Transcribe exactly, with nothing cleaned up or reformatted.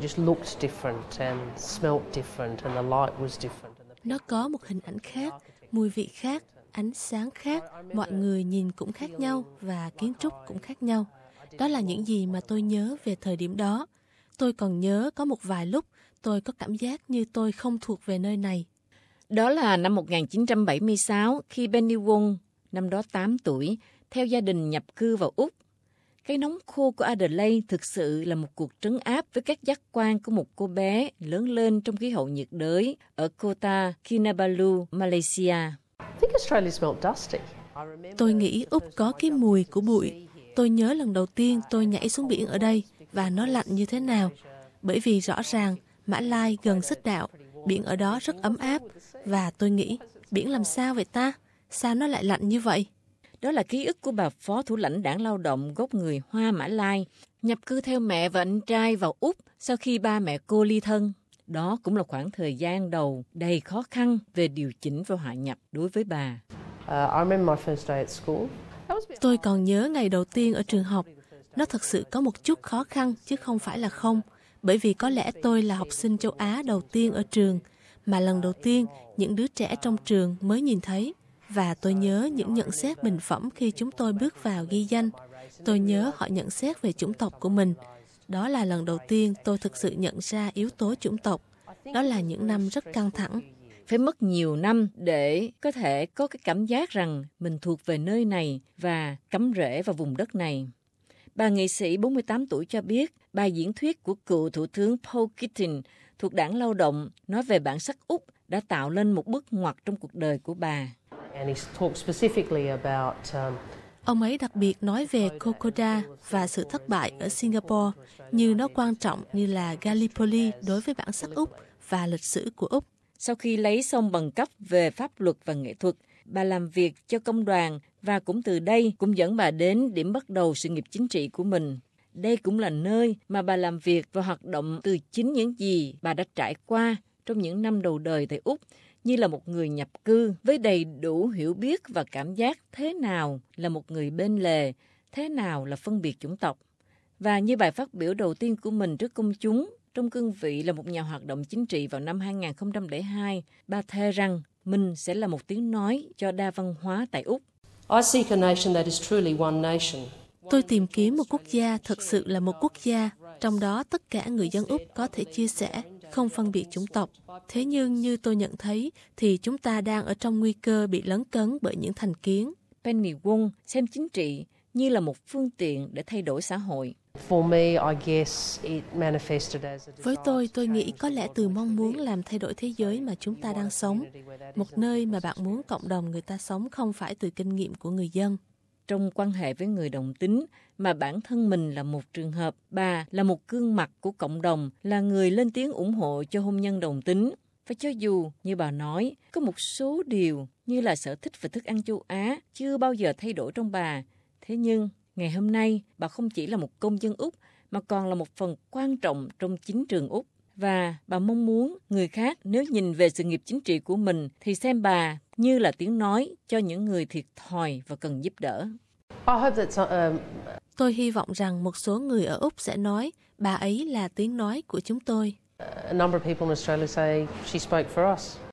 Nó có một hình ảnh khác, mùi vị khác, ánh sáng khác, mọi người nhìn cũng khác nhau và kiến trúc cũng khác nhau. Đó là những gì mà tôi nhớ về thời điểm đó. Tôi còn nhớ có một vài lúc tôi có cảm giác như tôi không thuộc về nơi này. Đó là năm một nghìn chín trăm bảy mươi sáu khi Penny Wong, năm đó tám tuổi, theo gia đình nhập cư vào Úc. Cái nóng khô của Adelaide thực sự là một cuộc trấn áp với các giác quan của một cô bé lớn lên trong khí hậu nhiệt đới ở Kota Kinabalu, Malaysia. Tôi nghĩ Úc có cái mùi của bụi. Tôi nhớ lần đầu tiên tôi nhảy xuống biển ở đây và nó lạnh như thế nào. Bởi vì rõ ràng Mã Lai gần xích đạo, biển ở đó rất ấm áp. Và tôi nghĩ, biển làm sao vậy ta? Sao nó lại lạnh như vậy? Đó là ký ức của bà phó thủ lãnh đảng lao động gốc người Hoa Mã Lai, nhập cư theo mẹ và anh trai vào Úc sau khi ba mẹ cô ly thân. Đó cũng là khoảng thời gian đầu đầy khó khăn về điều chỉnh và hòa nhập đối với bà. Tôi còn nhớ ngày đầu tiên ở trường học. Nó thật sự có một chút khó khăn chứ không phải là không. Bởi vì có lẽ tôi là học sinh châu Á đầu tiên ở trường, mà lần đầu tiên những đứa trẻ trong trường mới nhìn thấy. Và tôi nhớ những nhận xét bình phẩm khi chúng tôi bước vào ghi danh. Tôi nhớ họ nhận xét về chủng tộc của mình. Đó là lần đầu tiên tôi thực sự nhận ra yếu tố chủng tộc. Đó là những năm rất căng thẳng. Phải mất nhiều năm để có thể có cái cảm giác rằng mình thuộc về nơi này và cắm rễ vào vùng đất này. Bà nghệ sĩ bốn mươi tám tuổi cho biết bài diễn thuyết của cựu Thủ tướng Paul Keating thuộc Đảng Lao động nói về bản sắc Úc đã tạo lên một bước ngoặt trong cuộc đời của bà. Ông ấy đặc biệt nói về Kokoda và sự thất bại ở Singapore như nó quan trọng như là Gallipoli đối với bản sắc Úc và lịch sử của Úc. Sau khi lấy xong bằng cấp về pháp luật và nghệ thuật, bà làm việc cho công đoàn và cũng từ đây cũng dẫn bà đến điểm bắt đầu sự nghiệp chính trị của mình. Đây cũng là nơi mà bà làm việc và hoạt động từ chính những gì bà đã trải qua trong những năm đầu đời tại Úc, như là một người nhập cư với đầy đủ hiểu biết và cảm giác thế nào là một người bên lề, thế nào là phân biệt chủng tộc. Và như bài phát biểu đầu tiên của mình trước công chúng, trong cương vị là một nhà hoạt động chính trị vào năm hai nghìn không trăm lẻ hai, bà thề rằng mình sẽ là một tiếng nói cho đa văn hóa tại Úc. Tôi tìm kiếm một quốc gia thật sự là một quốc gia, trong đó tất cả người dân Úc có thể chia sẻ, không phân biệt chủng tộc. Thế nhưng như tôi nhận thấy, thì chúng ta đang ở trong nguy cơ bị lấn cấn bởi những thành kiến. Penny Wong xem chính trị như là một phương tiện để thay đổi xã hội. Với tôi, tôi nghĩ có lẽ từ mong muốn làm thay đổi thế giới mà chúng ta đang sống, một nơi mà bạn muốn cộng đồng người ta sống không phải từ kinh nghiệm của người dân. Trong quan hệ với người đồng tính, mà bản thân mình là một trường hợp, bà là một gương mặt của cộng đồng, là người lên tiếng ủng hộ cho hôn nhân đồng tính. Và cho dù, như bà nói, có một số điều như là sở thích về thức ăn châu Á chưa bao giờ thay đổi trong bà, thế nhưng ngày hôm nay, bà không chỉ là một công dân Úc, mà còn là một phần quan trọng trong chính trường Úc. Và bà mong muốn người khác nếu nhìn về sự nghiệp chính trị của mình thì xem bà như là tiếng nói cho những người thiệt thòi và cần giúp đỡ. Tôi hy vọng rằng một số người ở Úc sẽ nói bà ấy là tiếng nói của chúng tôi. A number of people in Australia say she spoke for us.